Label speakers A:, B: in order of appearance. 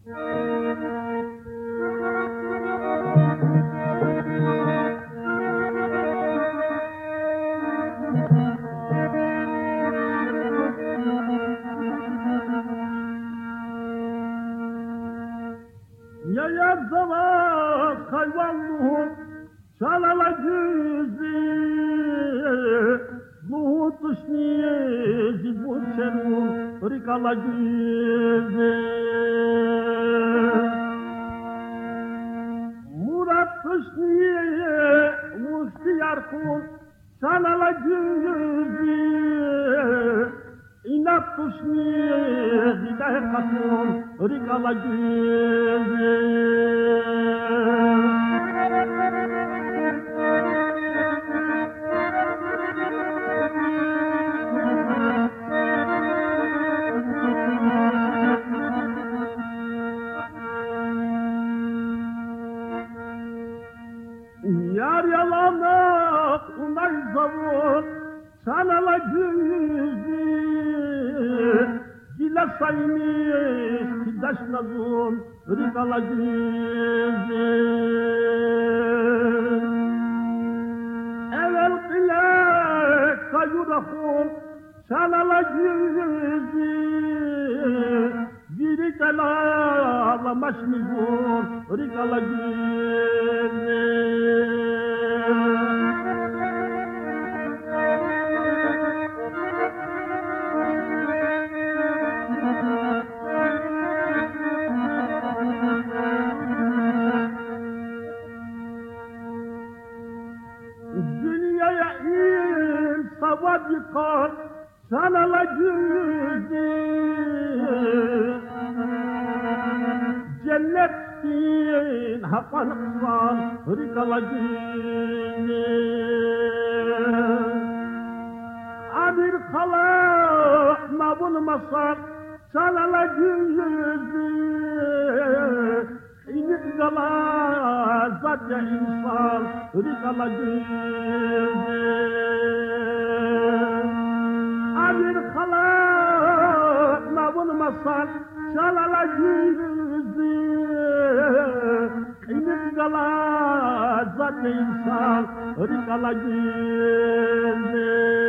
A: Yayar zavaz hayvanluğun çalala yüzü bu tuşniye zibun çerun rikala yüzü Murat tuşniye muhtiyar kul çalala yüzü İnat tuşniye zideh katun rikala yüzü Yar yalanak unay zavur sanala yüzü Gila saymış kidaş nazun rikala yüzü Evvel kile kayurahun sanala yüzü Giri kalala maşnizun rikala yüzü Dünyaya insava yıkar sanala yüzü Cennettin hakan kısan rikala yüzü Amir kala mabulmasan sanala yüzü İnik kala zatya insan rikala yüzü Amir kala mabulmasan sanala yüzü İnik kala zatya insan rikala yüzü